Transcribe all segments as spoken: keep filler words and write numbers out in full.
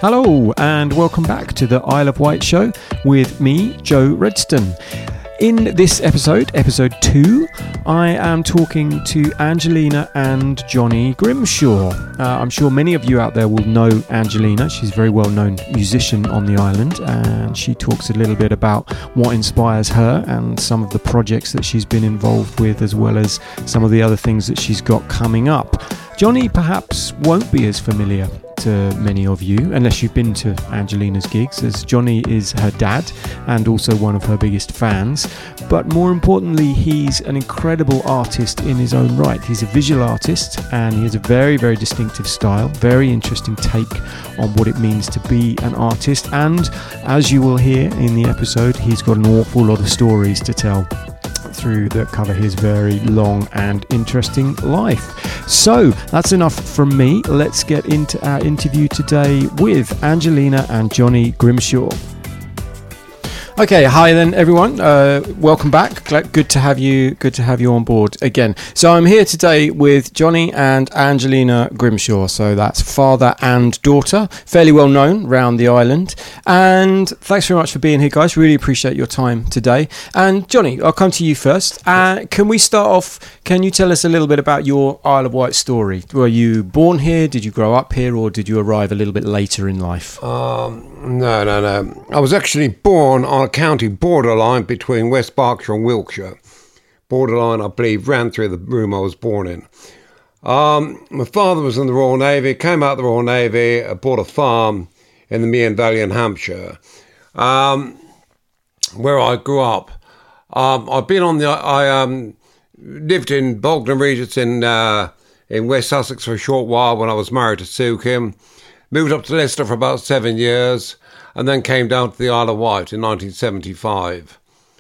Hello and welcome back to the Isle of Wight show with me, Joe Redston. In this episode, episode two, I am talking to Angelina and Johnny Grimshaw. Uh, I'm sure many of you out there will know Angelina. She's a very well-known musician on the island, and she talks a little bit about what inspires her and some of the projects that she's been involved with, as well as some of the other things that she's got coming up. Johnny perhaps won't be as familiar to many of you unless you've been to Angelina's gigs, as Johnny is her dad and also one of her biggest fans. But more importantly, he's an incredible artist in his own right. He's a visual artist and he has a very, very distinctive style, very interesting take on what it means to be an artist. And as you will hear in the episode, he's got an awful lot of stories to tell through that cover his very long and interesting life. So that's enough from me. Let's get into our interview today with Angelina and Johnny Grimshaw. Okay, hi then everyone. Uh, welcome back. Good to have you. Good to have you on board again. So I'm here today with Johnny and Angelina Grimshaw. So that's father and daughter, fairly well known around the island. And thanks very much for being here, guys. Really appreciate your time today. And Johnny, I'll come to you first. Uh, can we start off? Can you tell us a little bit about your Isle of Wight story? Were you born here? Did you grow up here, or did you arrive a little bit later in life? Um, no, no, no. I was actually born on a county borderline between West Berkshire and Wiltshire. Borderline, I believe, ran through the room I was born in. Um, my father was in the Royal Navy, came out of the Royal Navy, uh, bought a farm in the Meon Valley in Hampshire, um, where I grew up. Um, I've been on the... I um, lived in Bognor Regis in, uh, in West Sussex for a short while when I was married to Sue Kim. Moved up to Leicester for about seven years and then came down to the Isle of Wight in nineteen seventy-five.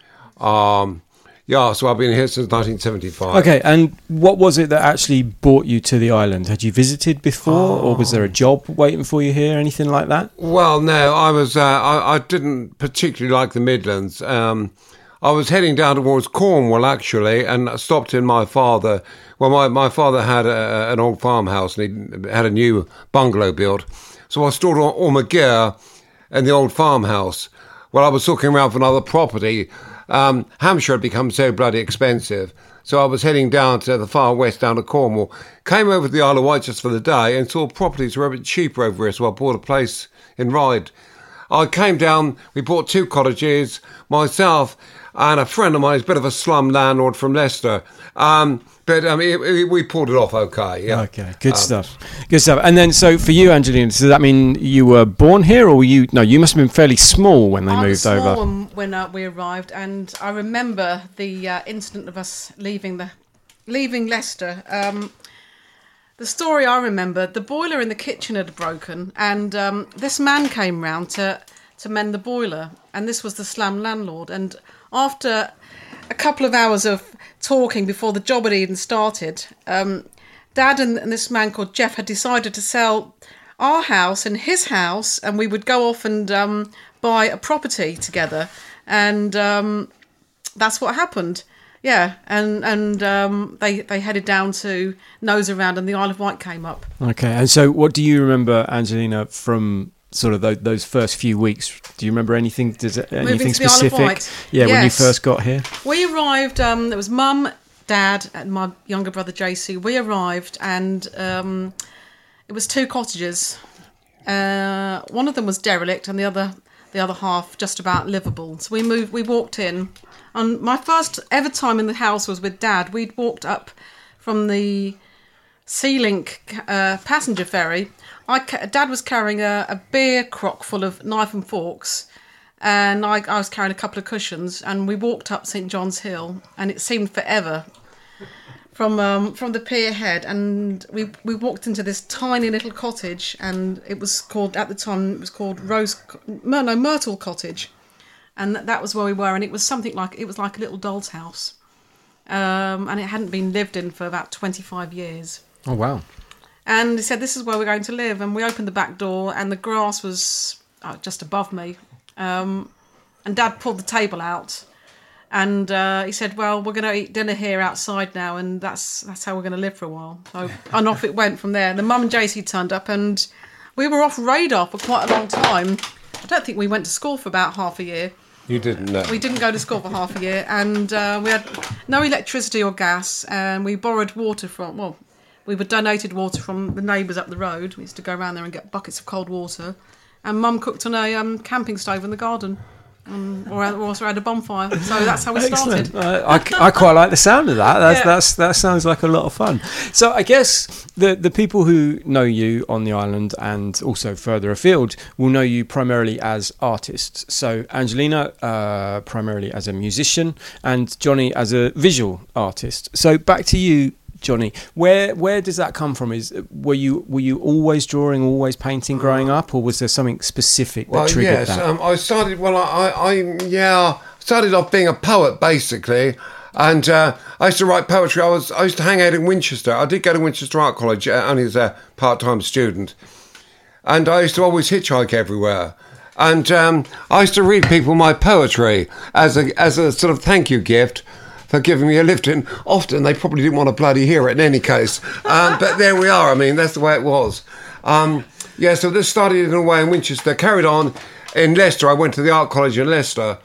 Um, yeah, so I've been here since nineteen seventy-five. Okay, and what was it that actually brought you to the island? Had you visited before, oh. or was there a job waiting for you here, anything like that? Well, no, I was. Uh, I, I didn't particularly like the Midlands. Um, I was heading down towards Cornwall, actually, and I stopped in my father. Well, my, my father had a, an old farmhouse, and he had a new bungalow built. So I stored all, all my gear in the old farmhouse. Well, I was looking around for another property. Um, Hampshire had become so bloody expensive. So I was heading down to the far west, down to Cornwall. Came over to the Isle of Wight just for the day and saw properties were a bit cheaper over here, so I bought a place in Ryde. I came down, we bought two cottages, myself and a friend of mine, who's a bit of a slum landlord from Leicester. Um, but um, it, it, we pulled it off okay. Yeah. Okay, good um, stuff. Good stuff. And then, so for you, Angelina, does that mean you were born here, or were you? No, you must have been fairly small when they I moved was small over. When, when uh, we arrived, and I remember the uh, incident of us leaving the leaving Leicester. Um, the story I remember: the boiler in the kitchen had broken, and um, this man came round to to mend the boiler, and this was the slum landlord. And after a couple of hours of talking before the job had even started, um, Dad and, and this man called Jeff had decided to sell our house and his house, and we would go off and um, buy a property together. And um, that's what happened. Yeah, and and um, they they headed down to nose around, and the Isle of Wight came up. Okay, and so what do you remember, Angelina, from sort of those, those first few weeks? Do you remember anything? Does it, anything specific? Yeah, yes. When you first got here. We arrived. Um, there was Mum, Dad, and my younger brother J C. We arrived, and um, it was two cottages. Uh, one of them was derelict, and the other the other half just about livable. So we moved. We walked in. And my first ever time in the house was with Dad. We'd walked up from the Sea Link uh, passenger ferry. I, Dad was carrying a, a beer crock full of knife and forks, and I, I was carrying a couple of cushions, and we walked up St John's Hill, and it seemed forever from um, from the pier head, and we we walked into this tiny little cottage, and it was called, at the time, it was called Rose, no, Myrtle Cottage. And that was where we were, and it was something like, it was like a little doll's house. Um, and it hadn't been lived in for about twenty-five years. Oh, wow. And he said, this is where we're going to live. And we opened the back door, and the grass was uh, just above me. Um, and Dad pulled the table out, and uh, he said, well, we're going to eat dinner here outside now, and that's that's how we're going to live for a while. So, and off it went from there. And the Mum and J C turned up, and we were off radar for quite a long time. I don't think we went to school for about half a year. You didn't know. We didn't go to school for half a year, and uh, we had no electricity or gas, and we borrowed water from, well, we were donated water from the neighbours up the road. We used to go around there and get buckets of cold water, and Mum cooked on a um, camping stove in the garden. Um, or also had a bonfire, so that's how we Excellent. started. Uh, I, I quite like the sound of that. That's, Yeah. that's that sounds like a lot of fun. So I guess the the people who know you on the island and also further afield will know you primarily as artists. So Angelina uh, primarily as a musician, and Johnny as a visual artist. So back to you, Johnny. Where where does that come from? Is were you were you always drawing, always painting growing up, or was there something specific that Well, triggered yes, that? um, I started. Well, I, I, I yeah, started off being a poet basically, and uh, I used to write poetry. I was I used to hang out in Winchester. I did go to Winchester Art College uh, only as a part-time student, and I used to always hitchhike everywhere. And um, I used to read people my poetry as a as a sort of thank you gift for giving me a lift in. Often they probably didn't want to bloody hear it in any case. Um, but there we are. I mean, that's the way it was. Um, yeah, so this started in a way in Winchester, carried on in Leicester. I went to the art college in Leicester.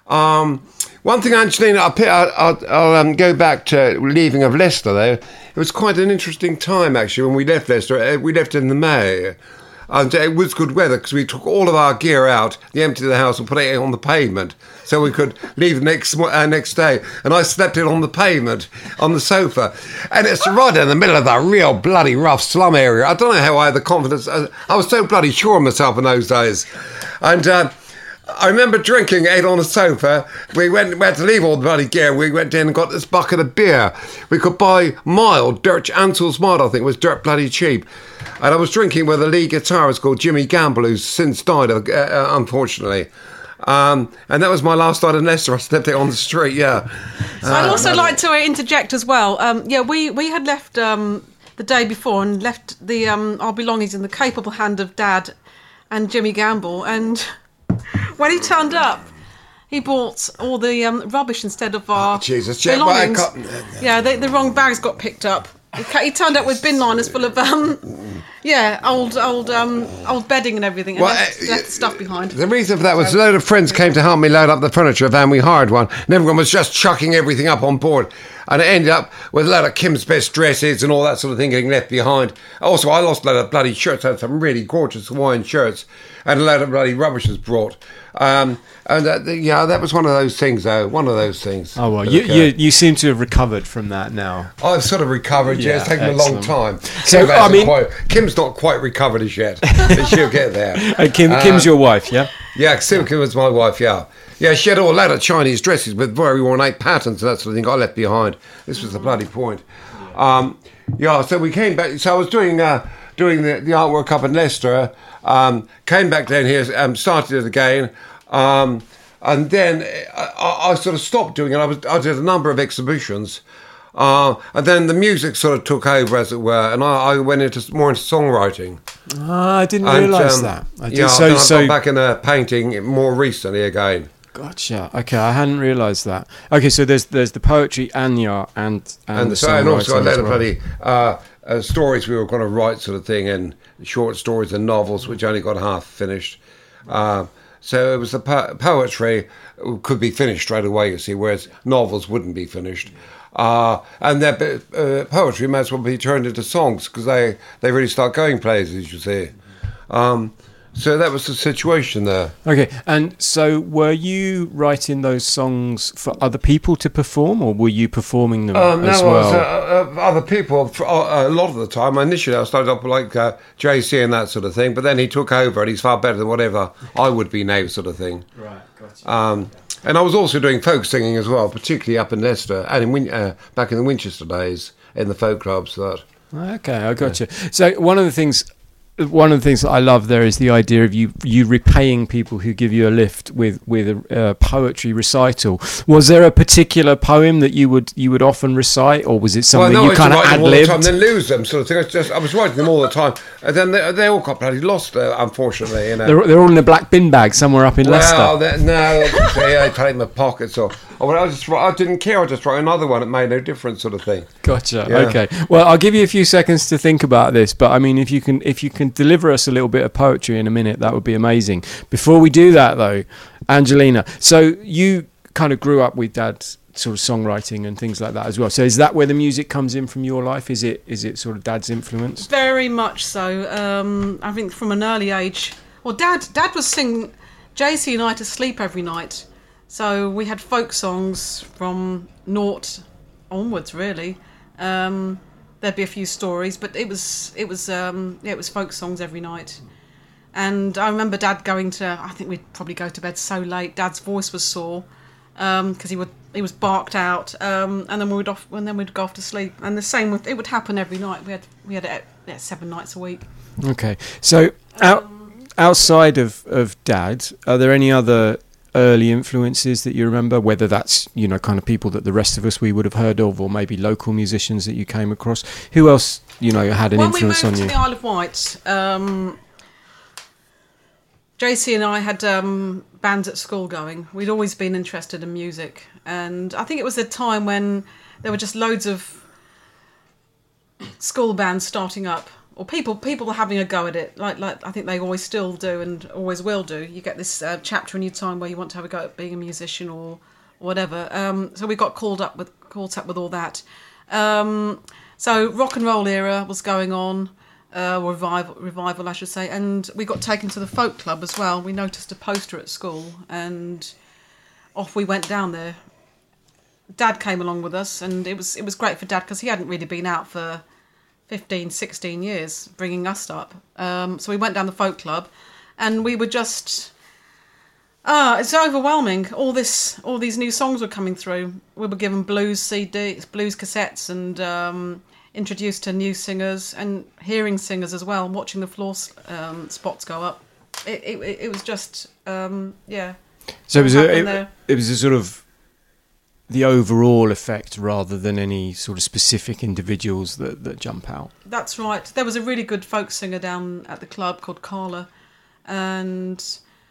Um, one thing, Angelina, I'll, I'll, I'll, I'll um, go back to leaving of Leicester, though. It was quite an interesting time, actually, when we left Leicester. We left in the May. And it was good weather because we took all of our gear out, emptied the house and put it on the pavement so we could leave the next uh, next day. And I slept it on the pavement, on the sofa. And it's right in the middle of that real bloody rough slum area. I don't know how I had the confidence. I, I was so bloody sure of myself in those days. And uh, I remember drinking it on the sofa. We went we had to leave all the bloody gear. We went in and got this bucket of beer. We could buy mild, dirt, Ansel's mild, I think, was dirt bloody cheap. And I was drinking with a lead guitarist called Jimmy Gamble, who's since died, uh, uh, unfortunately. Um, and that was my last night in Leicester. I slept it on the street, yeah. So I'd Uh, also like to interject as well. Um, yeah, we, we had left um, the day before and left the um, our belongings in the capable hand of Dad and Jimmy Gamble. And when he turned up, he bought all the um, rubbish instead of our Oh, Jesus, Jeff, well, I belongings. can't- Yeah, the, the wrong bags got picked up. He ca- He turned up with bin liners full of um, yeah, old old um, old bedding and everything, and Well, left, uh, left the stuff behind. The reason for that was a load of friends came to help me load up the furniture, a van we hired one, and everyone was just chucking everything up on board. And it ended up with a load of Kim's best dresses and all that sort of thing getting left behind. Also, I lost a load of bloody shirts. I had some really gorgeous Hawaiian shirts, and a load of bloody rubbish was brought. Um, and uh, the- yeah, that was one of those things, though. One of those things. Oh well, that you, occurred. you you seem to have recovered from that now. I've sort of recovered, yeah, Yeah, it's taken a long excellent. time. So, Kim I hasn't mean- quite, Kim's not quite recovered as yet, but she'll get there. And Kim, Uh, Kim's your wife, yeah? Yeah, Kim was my wife, yeah. Yeah, she had all a load of Chinese dresses with very ornate patterns and that sort of thing I left behind. This was the bloody point. Um, yeah, so we came back. So I was doing uh, doing the, the artwork up in Leicester, um, came back down here, um, started it again. Um, and then I, I, I sort of stopped doing it. I, was, I did a number of exhibitions. Uh, and then the music sort of took over, as it were, and I, I went into more into songwriting. Ah, I didn't And, realise um, that. I did, yeah, so then I so got back in uh, painting more recently again. gotcha. Okay, I hadn't realised that. Okay, so there's there's the poetry and the art and and, And, the so, and also I songwriting led as a well. bloody uh, uh, stories we were going to write, sort of thing, and short stories and novels, which only got half finished. Uh, so it was the po- poetry could be finished straight away, you see, whereas novels wouldn't be finished. Uh, and that uh, poetry might as well be turned into songs because they, they really start going places, you see. Um, so that was the situation there. Okay, and so were you writing those songs for other people to perform, or were you performing them Um, as no, well? it was, uh, uh, other people for, uh, a lot of the time. Initially, I started off with like uh, J C and that sort of thing, but then he took over and he's far better than whatever I would be now, sort of thing. Right, gotcha. Um, and I was also doing folk singing as well, particularly up in Leicester and in Win- uh, back in the Winchester days in the folk clubs. That Okay, I got you. So one of the things, one of the things that I love there is the idea of you you repaying people who give you a lift with with a uh, poetry recital. Was there a particular poem that you would you would often recite, or was it something no, I you used to kind of write ad them all the time, libbed? then lose them, sort of thing. I was, just, I was writing them all the time, and then they, they all got bloody lost, uh, unfortunately. You know. They're, they're all in a black bin bag somewhere up in Well, Leicester. that, no, they, I take my pockets or I, I just I didn't care. I just wrote another one. It made no difference, sort of thing. Gotcha. Yeah. Okay. Well, I'll give you a few seconds to think about this, but I mean, if you can, if you can deliver us a little bit of poetry in a minute, that would be amazing. Before we do that, though, Angelina, so you kind of grew up with Dad's sort of songwriting and things like that as well. So is that where the music comes in from your life? Is it is it sort of Dad's influence? Very much so. Um, I think from an early age. Well, Dad, Dad was singing J C and I to sleep every night. So we had folk songs from naught onwards, really. Um, there'd be a few stories, but it was it was um, yeah, it was folk songs every night. And I remember Dad going to, I think we'd probably go to bed so late. Dad's voice was sore because um, he would he was barked out, um, and then we would off, and then we'd go off to sleep. And the same with it would happen every night. We had we had it yeah, seven nights a week. Okay, so out, outside of of Dad, are there any other early influences that you remember? Whether that's, you know, kind of people that the rest of us we would have heard of, or maybe local musicians that you came across. Who else, you know, had an when influence we on moved you? to the Isle of Wight, um, J C and I had um, bands at school going. We'd always been interested in music, and I think it was a time when there were just loads of school bands starting up, or people people were having a go at it. Like like I think they always still do and always will do. You get this uh, chapter in your time where you want to have a go at being a musician or whatever. Um, so we got called up with caught up with all that. Um, so rock and roll era was going on. Uh, revival, revival, I should say, and we got taken to the folk club as well. We noticed a poster at school, and off we went down there. Dad came along with us, and it was it was great for Dad because he hadn't really been out for fifteen, sixteen years, bringing us up. Um, so we went down the folk club, and we were just ah, it's overwhelming. All this, all these new songs were coming through. We were given blues C Ds, blues cassettes, and um, introduced to new singers and hearing singers as well, watching the floor um, spots go up. It, it, it was just, um, yeah. So it was a, it, it was a sort of the overall effect rather than any sort of specific individuals that, that jump out. That's right. There was a really good folk singer down at the club called Carla, and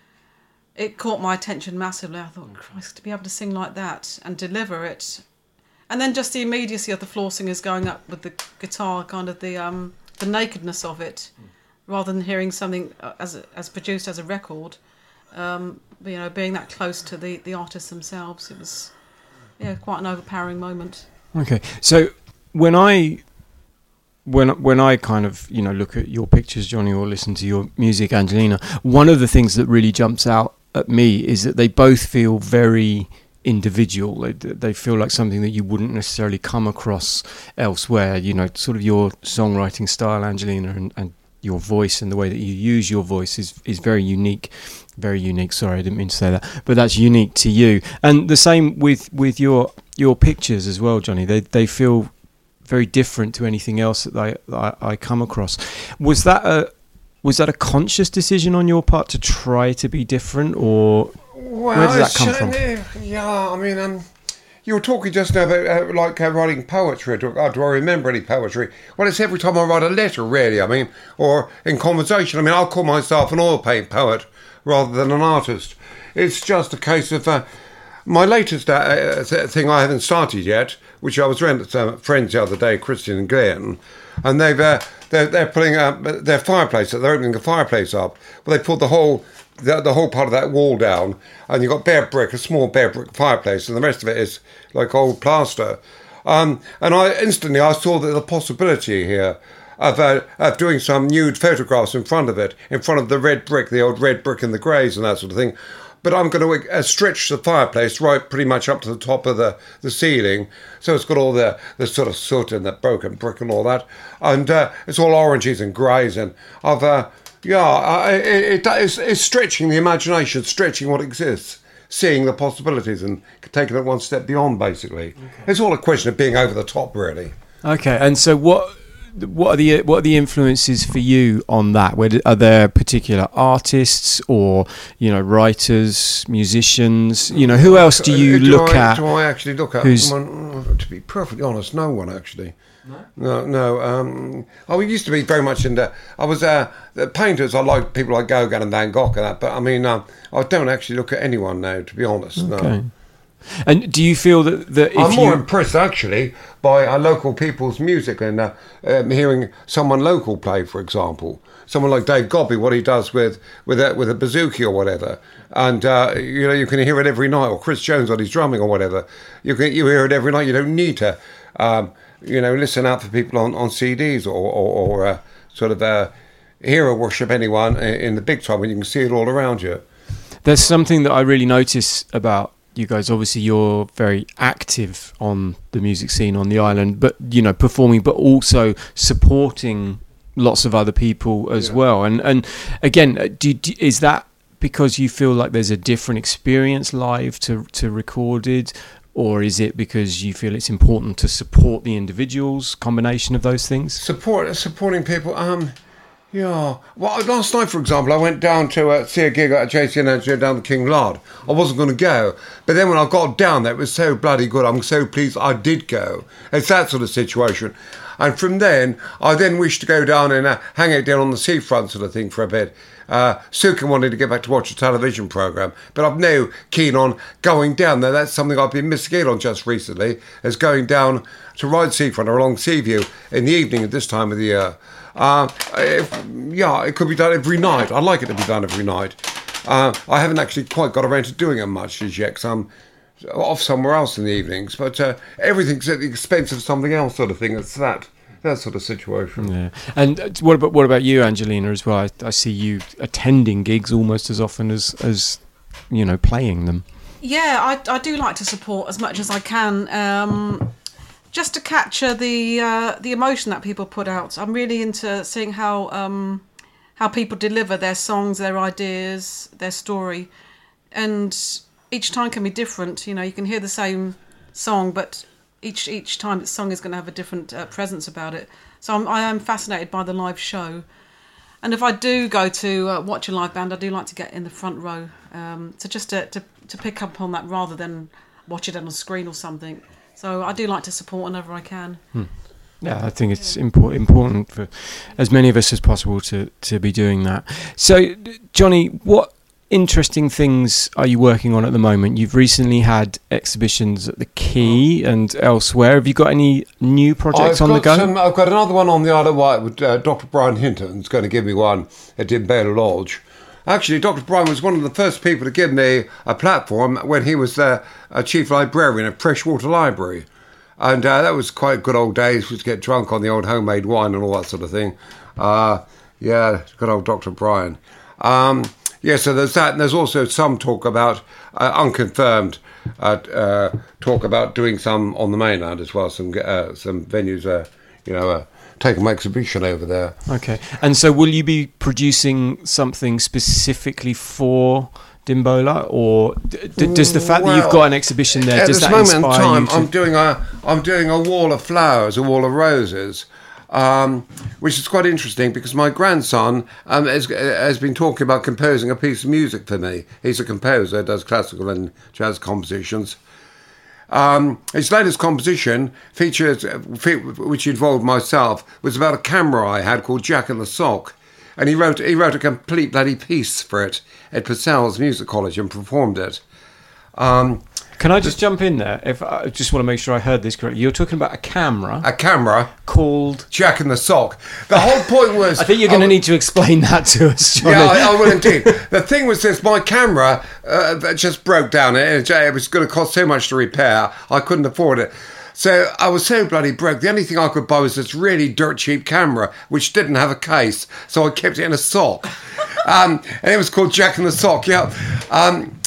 it caught my attention massively. I thought, Christ, to be able to sing like that and deliver it. And then just the immediacy of the floor singers going up with the guitar, kind of the um, the nakedness of it, rather than hearing something as as produced as a record. Um, you know, being that close to the, the artists themselves, it was yeah quite an overpowering moment. Okay, so when I when when I kind of you know look at your pictures, Johnny, or listen to your music, Angelina, one of the things that really jumps out at me is that they both feel very individual. They, they feel like something that you wouldn't necessarily come across elsewhere. You know, sort of your songwriting style, Angelina, and, and your voice and the way that you use your voice is is very unique. Very unique. Sorry, I didn't mean to say that, but that's unique to you. And the same with with your your pictures as well, Johnny. They they feel very different to anything else that I that I, I come across. Was that a was that a conscious decision on your part to try to be different, or well, where did that come from? Yeah, I mean, um, you were talking just now about uh, like uh, writing poetry. Do, uh, do I remember any poetry? Well, it's every time I write a letter, really. I mean, or in conversation. I mean, I'll call myself an oil paint poet rather than an artist. It's just a case of uh, my latest uh, thing I haven't started yet, which I was renting to some friends the other day, Christian and Glenn, and they've uh, they're, they're putting up their fireplace. They're opening the fireplace up. Well, they pulled the whole the, the whole part of that wall down, and you've got bare brick, a small bare brick fireplace, and the rest of it is like old plaster. Um, and I instantly I saw that the possibility here of uh, of doing some nude photographs in front of it, in front of the red brick, the old red brick and the greys and that sort of thing. But I'm going to uh, stretch the fireplace right pretty much up to the top of the, the ceiling. So it's got all the, the sort of soot and the broken brick and all that. And uh, it's all oranges and greys. And I've, uh, yeah, I, it, it, it's, it's stretching the imagination, stretching what exists, seeing the possibilities and taking it one step beyond, basically. Okay. It's all a question of being over the top, really. Okay, and so what... What are the what are the influences for you on that? Where are there particular artists or you know writers, musicians? You know, who else do you do look I, at? Do I actually look at? Who's... One, to be perfectly honest, no one actually. No, no. no um, I used to be very much into. I was uh, the painters. I like people like Gauguin and Van Gogh and that. But I mean, uh, I don't actually look at anyone now. To be honest, okay. no. And do you feel that, that if I'm more you... impressed actually by uh, local people's music and uh, um, hearing someone local play, for example, someone like Dave Gobby, what he does with with a, with a bouzouki or whatever, and uh, you know you can hear it every night, or Chris Jones on his drumming or whatever. You can you hear it every night. You don't need to, um, you know, listen out for people on, on C Ds or or, or uh, sort of uh, hero worship anyone in the big time when you can see it all around you. There's something that I really notice about you guys. Obviously you're very active on the music scene on the island, but you know, performing, but also supporting lots of other people as yeah. well. And and again, do, do, is that because you feel like there's a different experience live to to recorded, or is it because you feel it's important to support the individuals? Combination of those things. Support supporting people. Um. Yeah. Well, last night, for example, I went down to uh, see a gig at J C and Angela down the King Lard. I wasn't going to go, but then when I got down there, it was so bloody good. I'm so pleased I did go. It's that sort of situation. And from then, I then wished to go down and uh, hang out down on the seafront sort of thing for a bit. Uh, Sukin wanted to get back to watch a television programme, but I'm now keen on going down there. That's something I've been missing out on just recently, is going down to ride seafront or along Seaview in the evening at this time of the year. Uh, if, yeah, it could be done every night. I'd like it to be done every night. Uh, I haven't actually quite got around to doing it much as yet, because I'm off somewhere else in the evenings. But uh, everything's at the expense of something else, sort of thing. It's that that sort of situation. Yeah. And what about what about you, Angelina, as well? I, I see you attending gigs almost as often as as you know playing them. Yeah, I I do like to support as much as I can. Um, Just to capture the uh, the emotion that people put out. I'm really into seeing how um, how people deliver their songs, their ideas, their story, and each time can be different. You know, you can hear the same song, but each each time the song is going to have a different uh, presence about it. So I'm, I am fascinated by the live show, and if I do go to uh, watch a live band, I do like to get in the front row, um, to just to, to to pick up on that rather than watch it on a screen or something. So I do like to support whenever I can. Hmm. Yeah, I think it's impor- important for as many of us as possible to, to be doing that. So, Johnny, what interesting things are you working on at the moment? You've recently had exhibitions at the Quay and elsewhere. Have you got any new projects I've on the go? Some, I've got another one on the Isle of Wight with uh, Doctor Brian Hinton's going to give me one at Dimbale Lodge. Actually, Doctor Brian was one of the first people to give me a platform when he was uh, a chief librarian at Freshwater Library. And uh, that was quite good old days. We used to get drunk on the old homemade wine and all that sort of thing. Uh, yeah, good old Doctor Brian. Um, yeah, so there's that. And there's also some talk about, uh, unconfirmed, uh, uh, talk about doing some on the mainland as well. Some uh, some venues, uh, you know, uh, take my exhibition over there. Okay. And so will you be producing something specifically for Dimbola, or d- d- does the fact well, that you've got an exhibition there, does that inspire you? At this moment in time, I'm doing a I'm doing a wall of flowers, a wall of roses, um, which is quite interesting because my grandson um, has, has been talking about composing a piece of music for me. He's a composer, does classical and jazz compositions. Um, his latest composition features, which involved myself, was about a camera I had called Jack and the Sock. And he wrote he wrote a complete bloody piece for it at Purcell's Music College and performed it. Um, Can I just jump in there? If I just want to make sure I heard this correctly. You're talking about a camera. A camera called Jack and the Sock. The whole point was... I think you're going to need to explain that to us, Johnny. Yeah, I, I will indeed. The thing was this, my camera uh, that just broke down. It, it was going to cost so much to repair, I couldn't afford it. So I was so bloody broke. The only thing I could buy was this really dirt cheap camera, which didn't have a case. So I kept it in a sock. Um, and it was called Jack and the Sock, yeah. Um,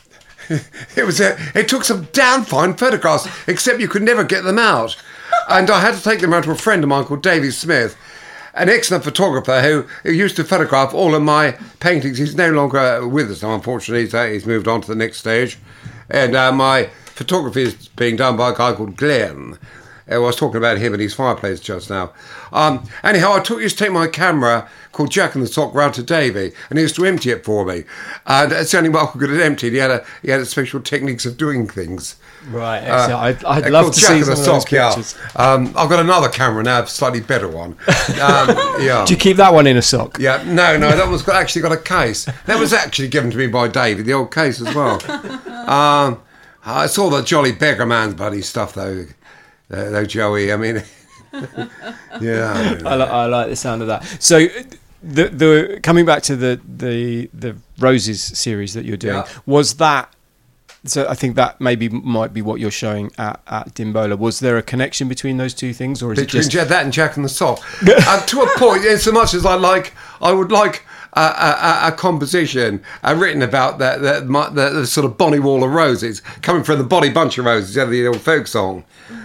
it was a, it took some damn fine photographs, except you could never get them out. And I had to take them out to a friend of mine called Davy Smith, an excellent photographer who, who used to photograph all of my paintings. He's no longer with us now, unfortunately. He's, uh, he's moved on to the next stage. And uh, my... photography is being done by a guy called Glenn. I was talking about him and his fireplace just now. Um, anyhow, I took used to take my camera called Jack and the Sock round to Davy, and he used to empty it for me. And it's the only way I could get it emptied. He had a he had a special techniques of doing things. Right, excellent. Uh, I'd, I'd love to Jack see and some the of those sock, pictures. Yeah. Um, I've got another camera now, a slightly better one. Um, yeah. Do you keep that one in a sock? Yeah, no, no, that one's got, actually got a case. That was actually given to me by Davy, the old case as well. Um, I saw the Jolly Beggar Man's buddy stuff though, uh, though Joey. I mean, yeah. I, li- I like the sound of that. So, the the coming back to the the the Roses series that you're doing, Yeah. was that? So I think that maybe might be what you're showing at, at Dimbola. Was there a connection between those two things, or is Between it just that and Jack and the Sock, uh, to a point. In so much as I like, I would like a, a, a composition uh, written about the the, my, the the sort of Bonnie Wall of Roses, coming from the Bonnie Bunch of Roses, yeah, the old folk song.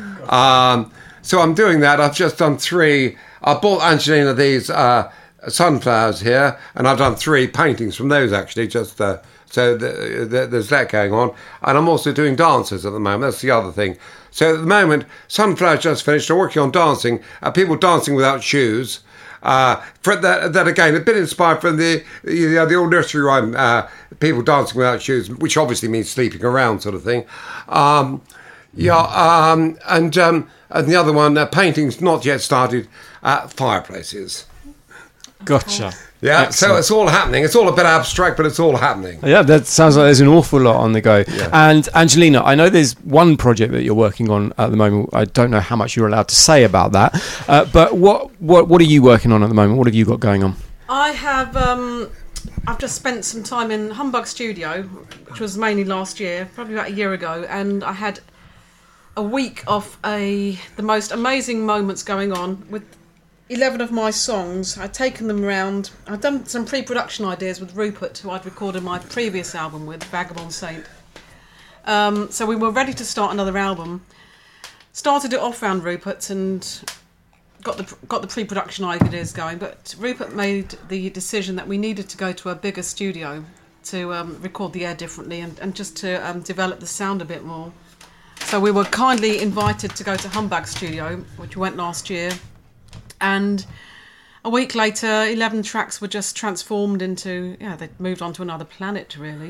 Um, so I'm doing that. I've just done three. I bought Angelina these uh, sunflowers here, and I've done three paintings from those actually. Just uh, so the, the, there's that going on, and I'm also doing dances at the moment. That's the other thing. So at the moment, sunflowers just finished. I'm working on dancing. Uh, people dancing without shoes. Uh, for that, that again, a bit inspired from the you know, the old nursery rhyme, uh, people dancing without shoes, which obviously means sleeping around, sort of thing. Um, yeah, um, and um, and the other one, uh, paintings not yet started, uh, fireplaces. gotcha? Yeah, Excellent. so it's all happening. It's all a bit abstract, but it's all happening. Yeah, that sounds like there's an awful lot on the go. Yeah. And Angelina, I know there's one project that you're working on at the moment. I don't know how much you're allowed to say about that, uh, but what, what what are you working on at the moment? What have you got going on? I have. Um, I've just spent some time in Humbug Studio, which was mainly last year, probably about a year ago, and I had a week of a the most amazing moments going on with eleven of my songs. I'd taken them around. I'd done some pre-production ideas with Rupert, who I'd recorded my previous album with, Vagabond Saint. Um, so we were ready to start another album. Started it off around Rupert and got the got the pre-production ideas going. But Rupert made the decision that we needed to go to a bigger studio to um, record the air differently and, and just to um, develop the sound a bit more. So we were kindly invited to go to Humbug Studio, which we went last year. And a week later, eleven tracks were just transformed into, yeah, they'd moved on to another planet, really.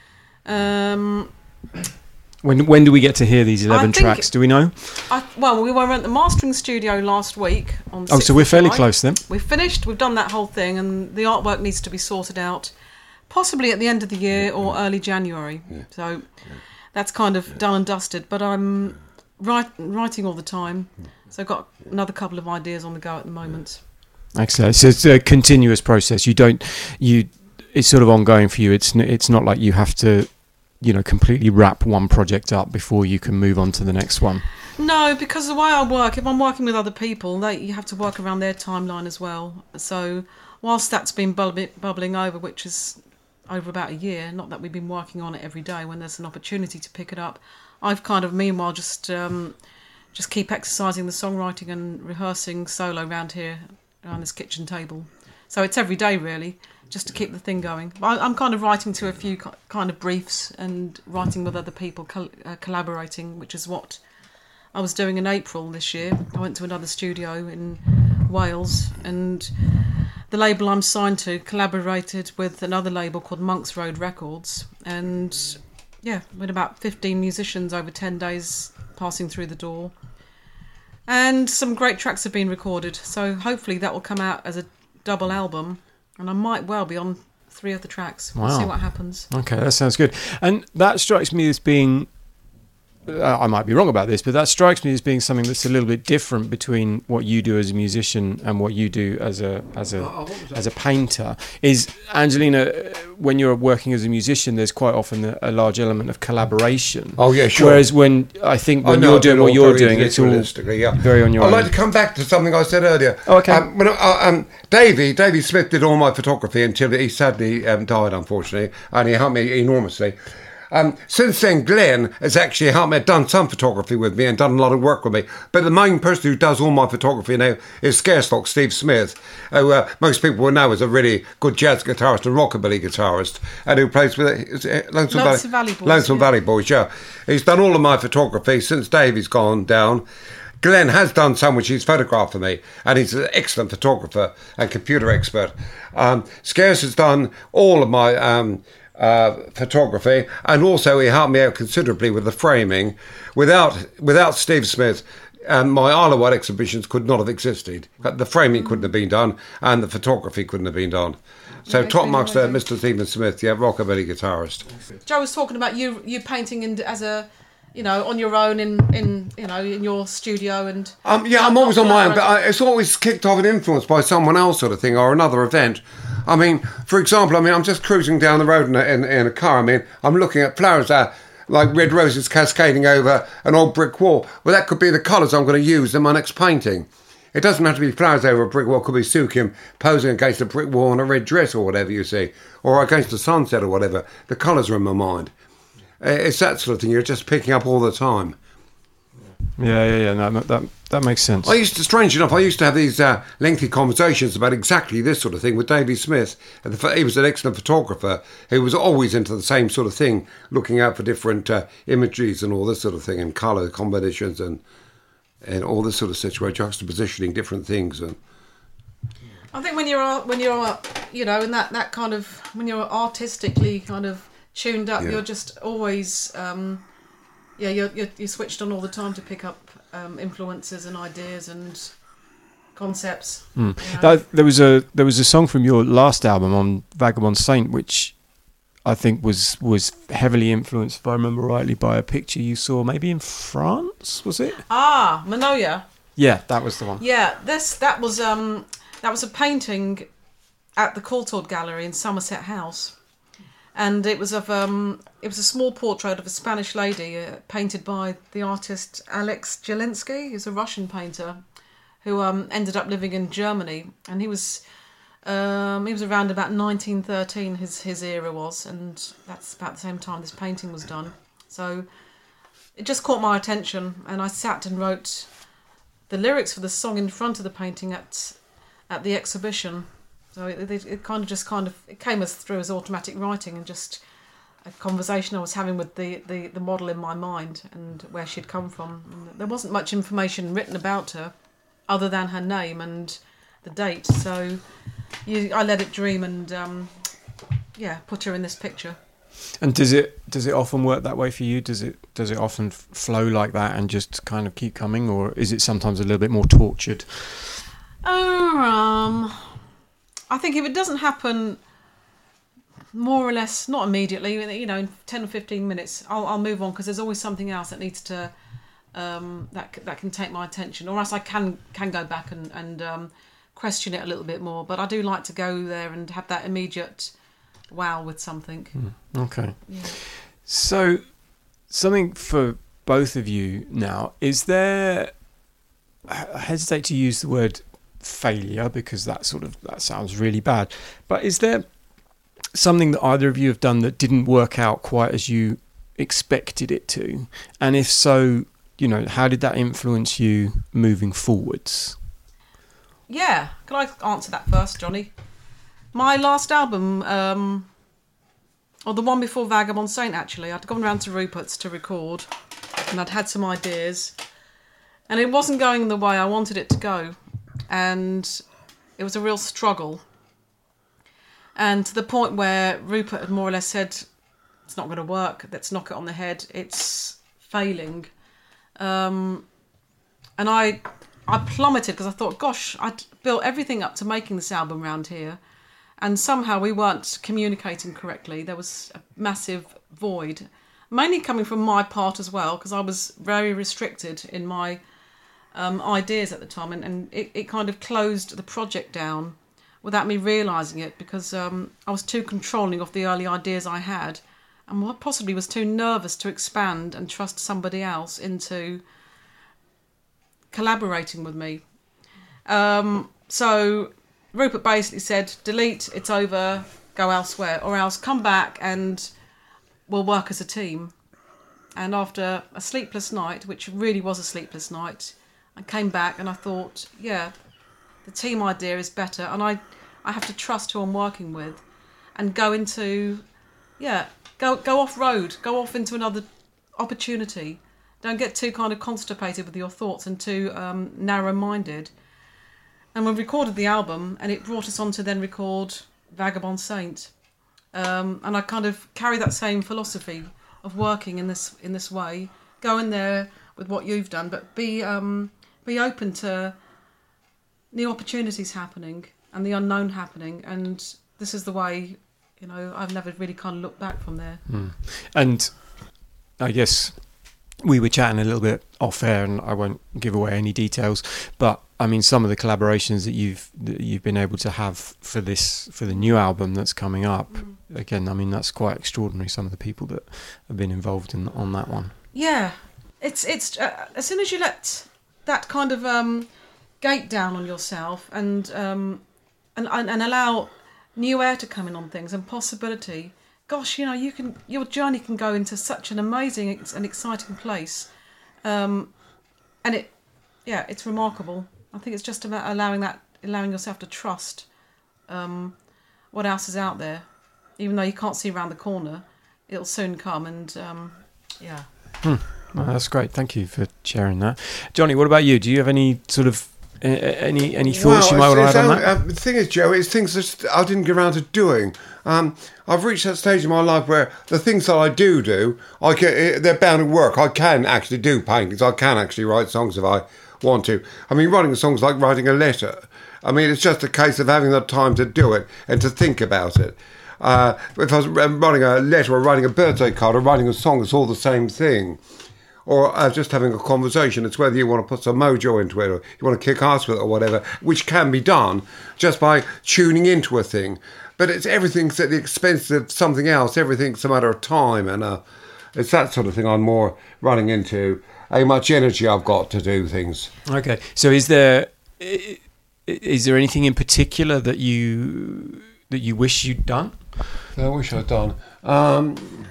Um, When when do we get to hear these eleven think- tracks? Do we know? I, well, we were at the mastering studio last week. On Oh, sixth so we're of fairly July. close then. We've finished, we've done that whole thing, and the artwork needs to be sorted out possibly at the end of the year or early January. So that's kind of done and dusted, but I'm write, writing all the time. So I've got another couple of ideas on the go at the moment. Excellent. So it's a continuous process. You don't you. It's sort of ongoing for you. It's n- it's not like you have to, you know, completely wrap one project up before you can move on to the next one. No, because the way I work, if I'm working with other people, they you have to work around their timeline as well. So whilst that's been bub- bubbling over, which is over about a year, not that we've been working on it every day when there's an opportunity to pick it up, I've kind of meanwhile just um, just keep exercising the songwriting and rehearsing solo around here around this kitchen table. So it's every day really, just to keep the thing going. I, I'm kind of writing to a few ki- kind of briefs and writing with other people, col- uh, collaborating, which is what I was doing in April this year. I went to another studio in Wales, and the label I'm signed to collaborated with another label called Monks Road Records, and yeah, with about fifteen musicians over ten days passing through the door. And some great tracks have been recorded, so hopefully that will come out as a double album, and I might well be on three of the tracks. We'll Wow. see what happens. Okay, that sounds good. And that strikes me as being, uh, I might be wrong about this, but that strikes me as being something that's a little bit different between what you do as a musician and what you do as a as a as a painter. Is Angelina, uh, when you're working as a musician, there's quite often a, a large element of collaboration. Oh, yeah, sure. Whereas when I think when I know, you're I do doing it what all you're very doing, it's all individualistically, yeah. very on your I'd own. like to come back to something I said earlier. Oh, okay. Um, when I, uh, um, Davey, Davey Smith did all my photography until he sadly um, died, unfortunately, and he helped me enormously. Um, since then, Glenn has actually helped me, done some photography with me and done a lot of work with me. But the main person who does all my photography now is Scarestock, Steve Smith, who uh, most people will know is a really good jazz guitarist and rockabilly guitarist, and who plays with is it Lonesome, Lonesome Valley, Valley Boys, Lonesome yeah. Valley Boys, yeah. He's done all of my photography since Davey's gone down. Glenn has done some which he's photographed for me, and he's an excellent photographer and computer expert. Um, Scares has done all of my um, uh, photography, and also he helped me out considerably with the framing. Without without Steve Smith, um, my Isle of Wight exhibitions could not have existed. The framing couldn't have been done, and the photography couldn't have been done. So Okay, top marks there, amazing. Mister Stephen Smith, yeah, rockabilly guitarist. Joe was talking about you you painting in, as a, you know, on your own in, in you know in your studio and. Um, yeah, I'm always on my own, but I, it's always kicked off and influenced by someone else, sort of thing, or another event. I mean, for example, I mean, I'm just cruising down the road in a, in, in a car. I mean, I'm looking at flowers that like red roses cascading over an old brick wall. Well, that could be the colours I'm going to use in my next painting. It doesn't have to be flowers over a brick wall. It could be Sue Kim posing against a brick wall in a red dress or whatever you see, or against the sunset or whatever. The colours are in my mind. It's that sort of thing. You're just picking up all the time. Yeah, yeah, yeah. No, that that makes sense. I used to, strange enough, I used to have these uh, lengthy conversations about exactly this sort of thing with Davy Smith. And the, he was an excellent photographer who was always into the same sort of thing, looking out for different uh, imageries and all this sort of thing, and colour combinations and and all this sort of situation, juxtapositioning different things. And I think when you're when you're you know in that, that kind of when you're artistically kind of tuned up, Yeah. you're just always um, yeah you're, you're you're switched on all the time to pick up um, influences and ideas and concepts. Mm. You know. Uh, there was a there was a song from your last album on Vagabond Saint, which I think was was heavily influenced, if I remember rightly, by a picture you saw maybe in France. Was it? Ah, Manoia. Yeah, that was the one. Yeah, this that was um that was a painting at the Courtauld Gallery in Somerset House, and it was of um it was a small portrait of a Spanish lady uh, painted by the artist Alex Jelinsky, who's a Russian painter, who um ended up living in Germany, and he was um he was around about nineteen thirteen. His his era was, and that's about the same time this painting was done. So it just caught my attention, and I sat and wrote the lyrics for the song in front of the painting at at the exhibition. So it, it, it kind of just kind of it came as through as automatic writing, and just a conversation I was having with the, the, the model in my mind and where she'd come from. And there wasn't much information written about her other than her name and the date. So you, I let it dream and um, yeah, put her in this picture. And does it does it often work that way for you? Does it does it often f- flow like that and just kind of keep coming, or is it sometimes a little bit more tortured? Oh, um, I think if it doesn't happen more or less, not immediately, you know, in ten or fifteen minutes, I'll, I'll move on, because there's always something else that needs to, um, that c- that can take my attention, or else I can can go back and, and um, question it a little bit more. But I do like to go there and have that immediate wow with something. Mm, okay. Yeah. So, something for both of you now, is there, I hesitate to use the word failure because that sort of, that sounds really bad, but is there something that either of you have done that didn't work out quite as you expected it to? And if so, you know, how did that influence you moving forwards? Yeah, can I answer that first, Johnny? My last album, um, or the one before Vagabond Saint, actually, I'd gone round to Rupert's to record, and I'd had some ideas, and it wasn't going the way I wanted it to go, and it was a real struggle. And to the point where Rupert had more or less said, it's not going to work, let's knock it on the head, it's failing. Um, and I I plummeted, because I thought, gosh, I'd built everything up to making this album round here, and somehow we weren't communicating correctly. There was a massive void, mainly coming from my part as well, because I was very restricted in my um, ideas at the time, and, and it, it kind of closed the project down without me realising it, because um, I was too controlling of the early ideas I had, and possibly was too nervous to expand and trust somebody else into collaborating with me. Um, so Rupert basically said, delete, it's over, go elsewhere, or else come back and we'll work as a team. And after a sleepless night, which really was a sleepless night, I came back and I thought, yeah, the team idea is better, and I, I have to trust who I'm working with and go into, yeah, go go off road, go off into another opportunity. Don't get too kind of constipated with your thoughts and too um, narrow-minded. And we recorded the album, and it brought us on to then record Vagabond Saint. Um, and I kind of carry that same philosophy of working in this in this way, go in there with what you've done, but be um, be open to new opportunities happening and the unknown happening. And this is the way, you know, I've never really kind of looked back from there. Mm. And I guess we were chatting a little bit off air, and I won't give away any details, but I mean, some of the collaborations that you've that you've been able to have for this for the new album that's coming up. Mm. Again, I mean, that's quite extraordinary. Some of the people that have been involved in on that one. Yeah, it's it's uh, as soon as you let that kind of um, gate down on yourself and um, and and allow new air to come in on things and possibility. Gosh, you know, you can your journey can go into such an amazing and exciting place, um, and it, yeah, it's remarkable. I think it's just about allowing that, allowing yourself to trust um, what else is out there, even though you can't see around the corner, it'll soon come. And um, yeah, hmm. Well, that's great. Thank you for sharing that, Johnny. What about you? Do you have any sort of uh, any any thoughts well, you might want to add on that? Uh, the thing is, Joe, it's things that I didn't get around to doing. Um, I've reached that stage in my life where the things that I do do, I can, they're bound to work. I can actually do paintings. I can actually write songs if I want to. I mean, writing a song's like writing a letter. I mean, it's just a case of having the time to do it and to think about it. Uh, if I was writing a letter or writing a birthday card or writing a song, it's all the same thing. Or uh, just having a conversation. It's whether you want to put some mojo into it or you want to kick ass with it or whatever, which can be done just by tuning into a thing. But it's everything's at the expense of something else. Everything's a matter of time, and uh, it's that sort of thing I'm more running into. How much energy I've got to do things. Okay, so is there is there anything in particular that you that you wish you'd done? I wish I'd done. Um,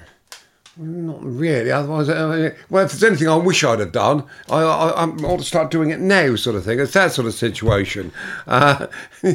not really. Otherwise, uh, well, if there's anything I wish I'd have done, I, I, I ought to start doing it now, sort of thing. It's that sort of situation. Uh,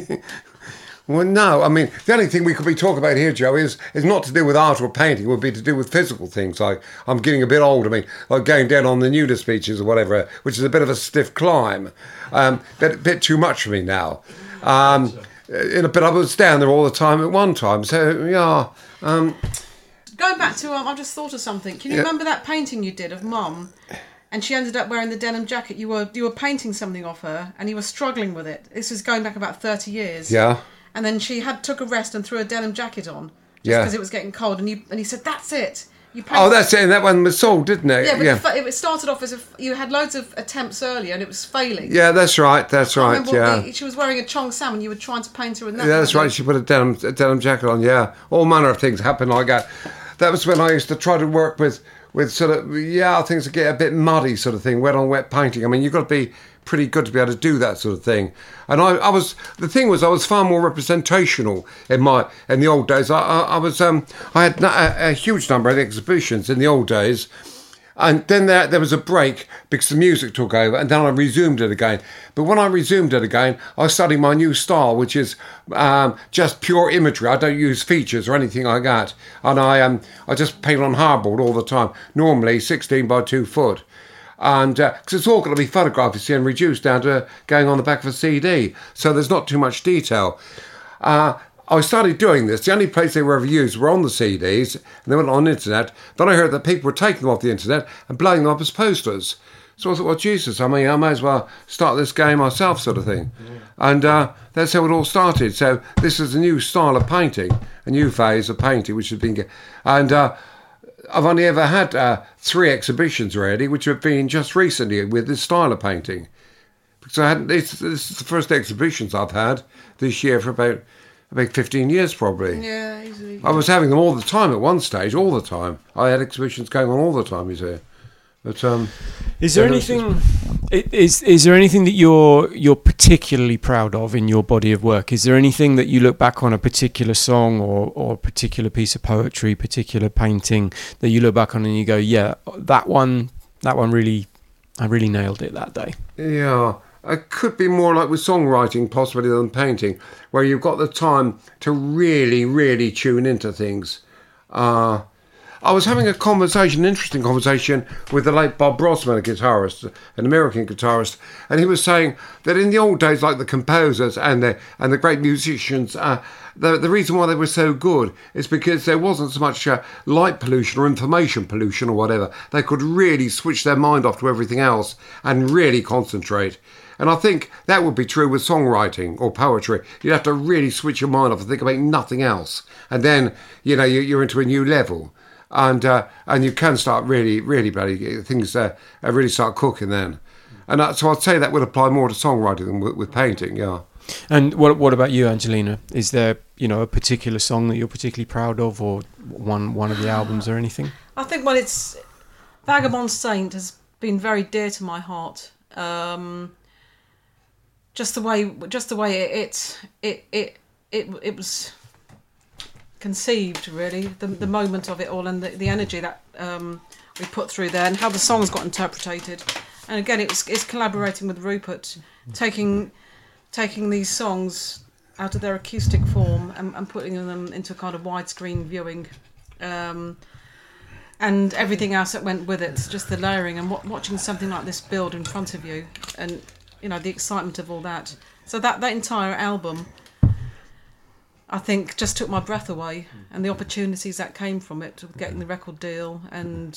Well, no, I mean, the only thing we could be talking about here, Joe, is, is not to do with art or painting. It would be to do with physical things. Like, I'm getting a bit old. I mean, like going down on the nudist beaches or whatever, which is a bit of a stiff climb. Um, bit, a bit too much for me now. Um, in a bit, I was down there all the time at one time. So, yeah. Um, Going back to, um, I've just thought of something. Can you yeah. remember that painting you did of Mum? And she ended up wearing the denim jacket. You were you were painting something off her, and you were struggling with it. This is going back about thirty years. Yeah. And then she had took a rest and threw a denim jacket on, just yeah. because it was getting cold. And you and he said, "That's it." You oh, that's it. And that one was sold, didn't it? Yeah, but yeah. The, it started off as a, you had loads of attempts earlier, and it was failing. Yeah, that's right. That's right. Yeah. The, she was wearing a Chong Sam, and you were trying to paint her in that. Yeah, that's right. She put a denim a denim jacket on. Yeah, all manner of things happen like that. That was when I used to try to work with. With sort of, yeah, things that get a bit muddy sort of thing, wet on wet painting. I mean, you've got to be pretty good to be able to do that sort of thing. And I, I was, the thing was, I was far more representational in my, in the old days. I, I, I was, um, I had a, a huge number of exhibitions in the old days. And then there, there was a break because the music took over, and then I resumed it again. But when I resumed it again, I studied my new style, which is um, just pure imagery. I don't use features or anything like that. And I um, I just paint on hardboard all the time, normally sixteen by two foot. And because uh, it's all got to be photographed, you see, and reduced down to going on the back of a C D. So there's not too much detail. Uh, I started doing this. The only place they were ever used were on the C Ds, and they went on the internet. Then I heard that people were taking them off the internet and blowing them up as posters. So I thought, well, Jesus, I mean, I may as well start this game myself, sort of thing. Yeah. And uh, that's how it all started. So this is a new style of painting, a new phase of painting, which has been... And uh, I've only ever had uh, three exhibitions already, which have been just recently with this style of painting. Because I hadn't... This, this is the first exhibitions I've had this year for about... About fifteen years, probably. Yeah, easily. I was having them all the time at one stage, all the time. I had exhibitions going on all the time, you see. But um, is there anything? Is is there anything that you're you're particularly proud of in your body of work? Is there anything that you look back on, a particular song or or a particular piece of poetry, particular painting that you look back on and you go, yeah, that one, that one really, I really nailed it that day. Yeah. It could be more like with songwriting possibly than painting, where you've got the time to really, really tune into things. Uh, I was having a conversation, an interesting conversation, with the late Bob Brosman, a guitarist, an American guitarist, and he was saying that in the old days, like the composers and the and the great musicians, uh, the the reason why they were so good is because there wasn't so much uh, light pollution or information pollution or whatever. They could really switch their mind off to everything else and really concentrate. And I think that would be true with songwriting or poetry. You'd have to really switch your mind off and think about nothing else, and then you know you, you're into a new level. And uh, and you can start really, really bloody things uh, really start cooking then. And uh, so I'd say that would apply more to songwriting than with, with painting, yeah. And what what about you, Angelina? Is there, you know, a particular song that you're particularly proud of, or one one of the albums or anything? I think, well, it's Vagabond Saint has been very dear to my heart. Um, just the way, just the way it it it it, it, it was conceived, really, the the moment of it all, and the, the energy that um, we put through there, and how the songs got interpreted. And again, it was it's collaborating with Rupert, taking taking these songs out of their acoustic form and, and putting them into a kind of widescreen viewing, um, and everything else that went with it, just the layering and w- watching something like this build in front of you, and you know the excitement of all that. So that that entire album, I think, just took my breath away, and the opportunities that came from it, getting the record deal and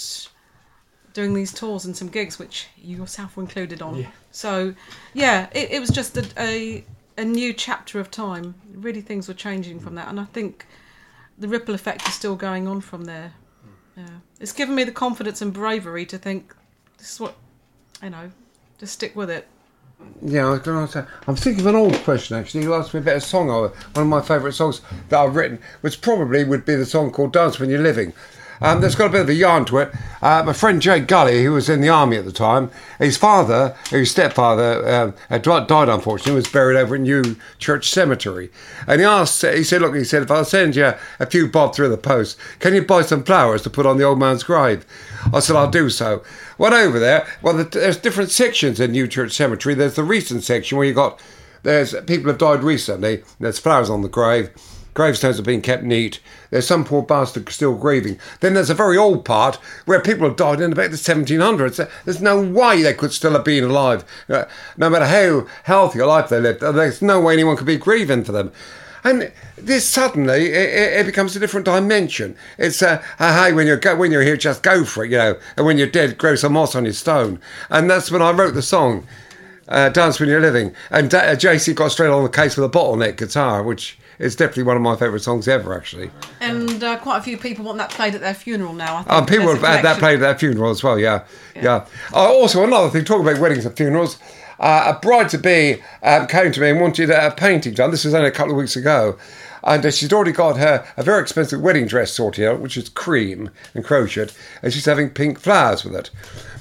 doing these tours and some gigs, which you yourself were included on. Yeah. So, yeah, it, it was just a, a a new chapter of time. Really, things were changing from that, and I think the ripple effect is still going on from there. Yeah, it's given me the confidence and bravery to think, this is what, you know, just stick with it. Yeah, I was going to say, I'm thinking of an old question actually. You asked me about a song, one of my favourite songs that I've written, which probably would be the song called Dance When You're Living. Um, there's got a bit of a yarn to it. Uh, my friend Jay Gully, who was in the army at the time, his father, his stepfather, um, had died unfortunately, was buried over in New Church Cemetery. And he asked, he said, look, he said, if I'll send you a few bob through the post, can you buy some flowers to put on the old man's grave? I said, I'll do so. Went over there. Well, the, there's different sections in New Church Cemetery. There's the recent section where you got, there's people have died recently. There's flowers on the grave. Gravestones have been kept neat. There's some poor bastard still grieving. Then there's a very old part where people have died in about the seventeen hundreds. There's no way they could still have been alive. Uh, no matter how healthy a life they lived, there's no way anyone could be grieving for them. And this suddenly, it, it becomes a different dimension. It's, uh, hey, when you're, go, when you're here, just go for it, you know. And when you're dead, grow some moss on your stone. And that's when I wrote the song, uh, Dance When You're Living. And uh, J C got straight on the case with a bottleneck guitar, which... it's definitely one of my favourite songs ever, actually. And uh, quite a few people want that played at their funeral now, I think. Um, people have had that played at their funeral as well, yeah. Yeah. yeah. Uh, also, another thing, talking about weddings and funerals, uh, a bride-to-be um, came to me and wanted a painting done. This was only a couple of weeks ago. And uh, she's already got her a very expensive wedding dress sorted out, which is cream and crocheted, and she's having pink flowers with it.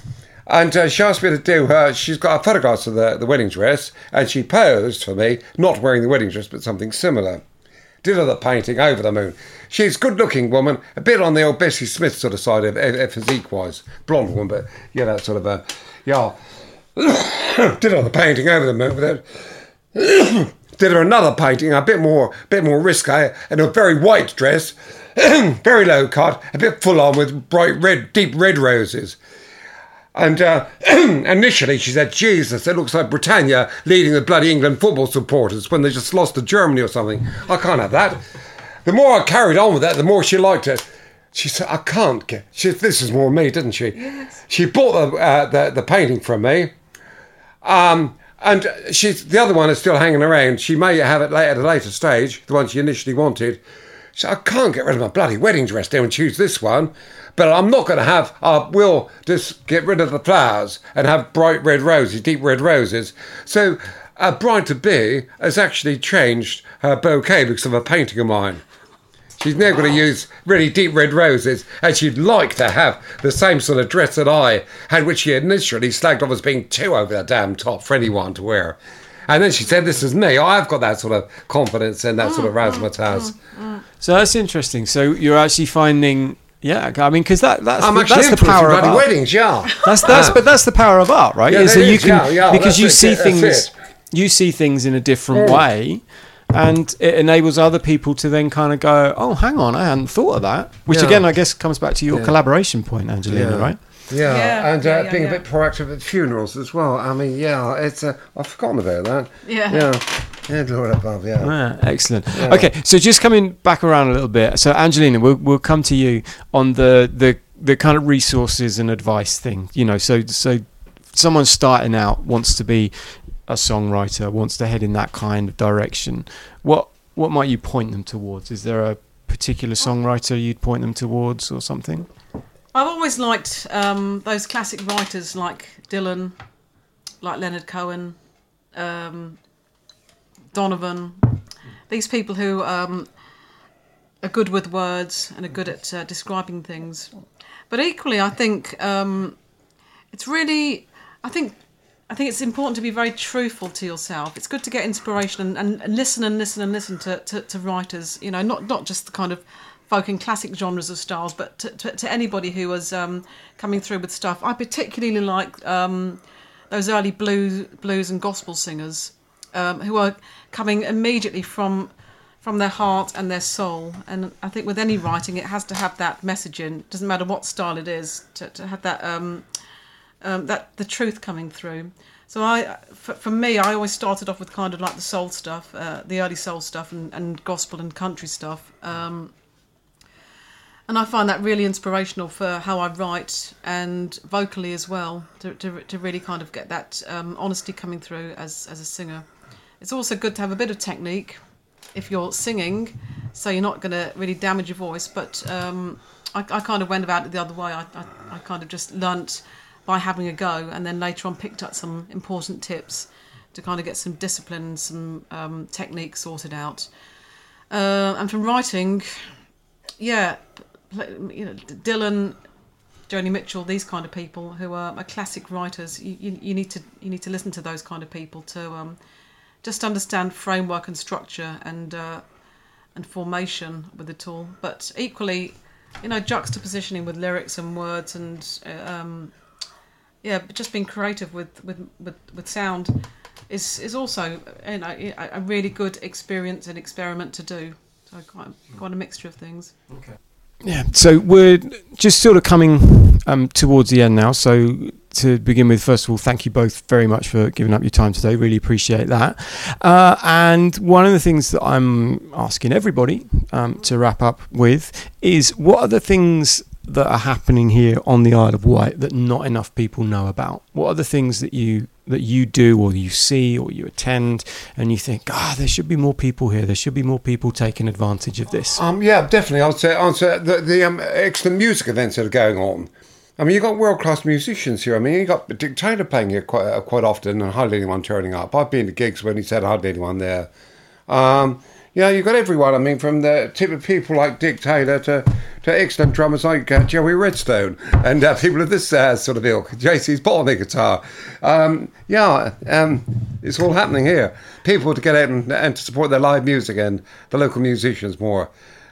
And uh, she asked me to do her, she's got photographs of the, the wedding dress, and she posed for me, not wearing the wedding dress, but something similar. Did her the painting over the moon. She's a good-looking woman, a bit on the old Bessie Smith sort of side of uh, physique-wise. Blonde woman, but, yeah, that sort of a, yeah. Did her the painting over the moon with it. Did her another painting, a bit more, bit more risque, in a very white dress, very low cut, a bit full on with bright red, deep red roses. And uh, initially she said, Jesus, it looks like Britannia leading the bloody England football supporters when they just lost to Germany or something. I can't have that. The more I carried on with that, the more she liked it. She said, I can't get... She, this is more me, didn't she? Yes. She bought the, uh, the, the painting from me. Um, and she's, the other one is still hanging around. She may have it at a later stage, the one she initially wanted. She said, I can't get rid of my bloody wedding dress now and choose this one. But I'm not going to have, I will just get rid of the flowers and have bright red roses, deep red roses. So a bride-to-be has actually changed her bouquet because of a painting of mine. She's now going to use really deep red roses, and she'd like to have the same sort of dress that I had, which she initially slagged off as being too over the damn top for anyone to wear. And then she said, this is me. I've got that sort of confidence and that sort of razzmatazz. So that's interesting. So you're actually finding... Yeah, I mean, because that, that's, I'm the, actually that's the power of art. Weddings, yeah. That's that's but that's the power of art, right? Yeah, so you is, can yeah, yeah, because you it, see that's things it. you see things in a different mm. way, and it enables other people to then kind of go, oh, hang on, I hadn't thought of that. Which Yeah. again, I guess comes back to your Yeah. collaboration point, Angelina, Yeah. right? Yeah, Yeah, and uh, yeah, yeah, being yeah. a bit proactive at funerals as well. I mean, yeah, it's uh, I've forgotten about that. Yeah. Yeah, yeah, Lord above, yeah. Ah, excellent. Yeah. Okay, so just coming back around a little bit. So, Angelina, we'll we'll come to you on the the the kind of resources and advice thing. You know, so so someone starting out wants to be a songwriter, wants to head in that kind of direction. What what might you point them towards? Is there a particular songwriter you'd point them towards, or something? I've always liked um, those classic writers like Dylan, like Leonard Cohen, um, Donovan. These people who um, are good with words and are good at uh, describing things. But equally, I think um, it's really, I think, I think it's important to be very truthful to yourself. It's good to get inspiration and, and, and listen and listen and listen to, to, to writers. You know, not not just the kind of folk and classic genres of styles, but to, to, to anybody who was um, coming through with stuff. I particularly like um, those early blues, blues and gospel singers um, who are coming immediately from from their heart and their soul. And I think with any writing, it has to have that message in. It doesn't matter what style it is, to, to have that um, um, that the truth coming through. So I, for, for me, I always started off with kind of like the soul stuff, uh, the early soul stuff, and, and gospel and country stuff. Um, And I find that really inspirational for how I write and vocally as well, to to, to really kind of get that um, honesty coming through as, as a singer. It's also good to have a bit of technique if you're singing, so you're not going to really damage your voice. But um, I, I kind of went about it the other way. I, I, I kind of just learnt by having a go, and then later on picked up some important tips to kind of get some discipline and some um, technique sorted out. Uh, and from writing, yeah... you know, Dylan, Joni Mitchell, these kind of people who are, are classic writers. You, you, you need to you need to listen to those kind of people to um, just understand framework and structure and uh, and formation with it all. But equally, you know, juxtapositioning with lyrics and words and uh, um, yeah, but just being creative with with, with, with sound is is also, you know, a, a really good experience and experiment to do. So quite quite a mixture of things. Okay. Yeah, so we're just sort of coming um, towards the end now. So to begin with, first of all, thank you both very much for giving up your time today. Really appreciate that. Uh, and one of the things that I'm asking everybody um, to wrap up with is, what are the things that are happening here on the Isle of Wight that not enough people know about? What are the things that you that you do or you see or you attend and you think, ah, there should be more people here, there should be more people taking advantage of this? Um, yeah, definitely. I'd say, I'd say the, the um, excellent music events that are going on. I mean, you've got world-class musicians here. I mean, you've got Dick Taylor playing here quite, uh, quite often and hardly anyone turning up. I've been to gigs when he said hardly anyone there. Um, yeah, you've got everyone. I mean, from the tip of people like Dick Taylor to, to excellent drummers like uh, Joey Redstone and uh, people of this uh, sort of ilk. J C's bottoming guitar. Um, yeah, um, it's all happening here. People to get out and, and to support their live music and the local musicians more.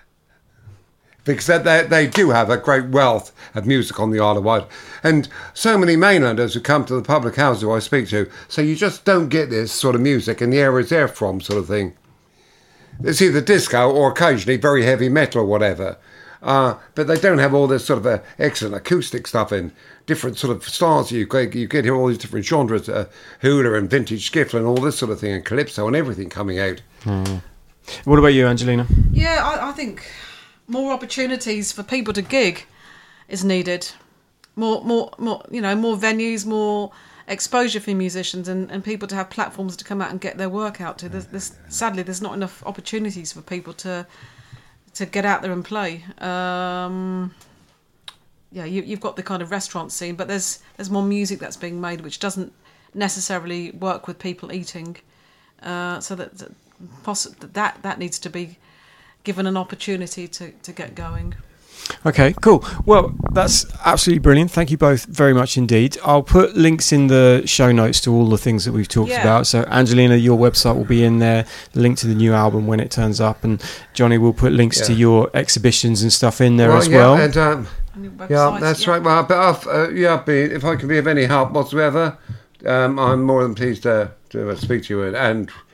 Because they, they do have a great wealth of music on the Isle of Wight. And so many mainlanders who come to the public houses who I speak to, so you just don't get this sort of music in the areas they're from, sort of thing. It's either disco or occasionally very heavy metal or whatever. Uh, but they don't have all this sort of uh, excellent acoustic stuff in different sort of styles. You get, you get here all these different genres, uh, hula and vintage skiffle and all this sort of thing, and calypso and everything coming out. Hmm. What about you, Angelina? Yeah, I, I think more opportunities for people to gig is needed. More, more, more. You know, more venues, more exposure for musicians, and, and people to have platforms to come out and get their work out to. There's, there's, sadly, there's not enough opportunities for people to to get out there and play. Um, yeah, you, you've got the kind of restaurant scene, but there's there's more music that's being made which doesn't necessarily work with people eating. Uh, so that that, poss- that that needs to be given an opportunity to, to get going. Okay, cool. Well, that's absolutely brilliant. Thank you both very much indeed. I'll put links in the show notes to all the things that we've talked Yeah. about. So, Angelina, your website will be in there, the link to the new album when it turns up, and Johnny will put links Yeah. to your exhibitions and stuff in there well, as yeah, well. And, um, On your yeah, website, that's yeah. right. Well, but I've, uh, yeah, be, if I can be of any help whatsoever, um, I'm more than pleased to, to speak to you and, and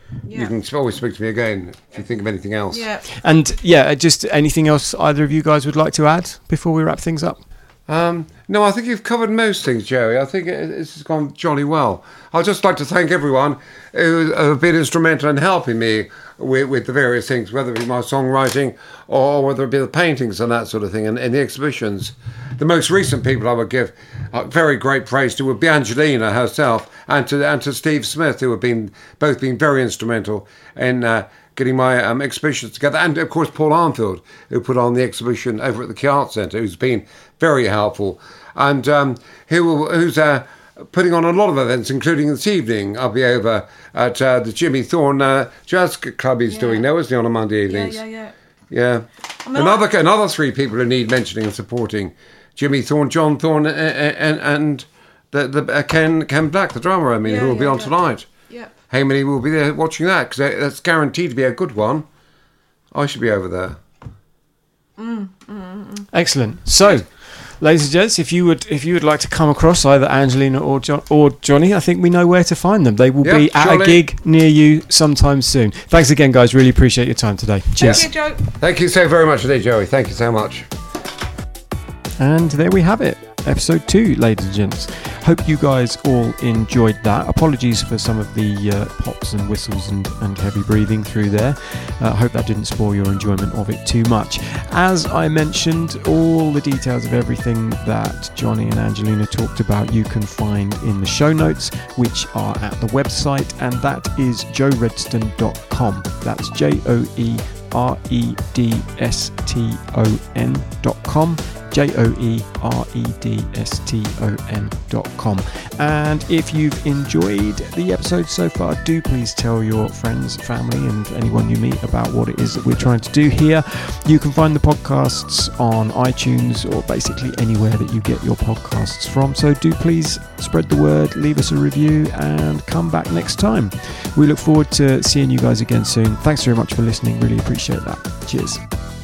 Yeah. You can always speak to me again if you think of anything else. Yeah. And yeah, just anything else either of you guys would like to add before we wrap things up? Um, no, I think you've covered most things, Jerry. I think it, it's gone jolly well. I'd just like to thank everyone who have been instrumental in helping me with, with the various things, whether it be my songwriting or whether it be the paintings and that sort of thing, and, and the exhibitions. The most recent people I would give uh, very great praise to would be Angelina herself and to and to Steve Smith, who have been both been very instrumental in uh, getting my um, exhibitions together, and of course Paul Armfield, who put on the exhibition over at the Key Art Centre, who's been very helpful, and um, who who's uh, putting on a lot of events, including this evening. I'll be over at uh, the Jimmy Thorne uh, Jazz Club he's Yeah. doing now, isn't he, on a Monday Yeah, evenings? yeah, yeah. Yeah. I mean, another I- another three people who need mentioning and supporting: Jimmy Thorne, John Thorne, and and, and the, the uh, Ken Ken Black, the drummer. I mean, Yeah, who will be yeah, on yeah. tonight. Yeah. Haymany will be there watching that because that's guaranteed to be a good one. I should be over there. Excellent. So, ladies and gents, if you would if you would like to come across either Angelina or John, or Johnny, I think we know where to find them. They will Yeah, be at surely. a gig near you sometime soon. Thanks again, guys. Really appreciate your time today. Cheers. Thank you, Joe. Thank you so very much indeed, Joey. Thank you so much. And there we have it. Episode two, ladies and gents. Hope you guys all enjoyed that. Apologies for some of the uh, pops and whistles and, and heavy breathing through there. I uh, hope that didn't spoil your enjoyment of it too much. As I mentioned, all the details of everything that Johnny and Angelina talked about you can find in the show notes, which are at the website, and that is joe redston dot com. That's J O E R E D S T O N dot com. J O E R E D S T O N dot com. And if you've enjoyed the episode so far, do please tell your friends, family, and anyone you meet about what it is that we're trying to do here. You can find the podcasts on iTunes or basically anywhere that you get your podcasts from. So do please spread the word, leave us a review, and come back next time. We look forward to seeing you guys again soon. Thanks very much for listening. Really appreciate that. Cheers.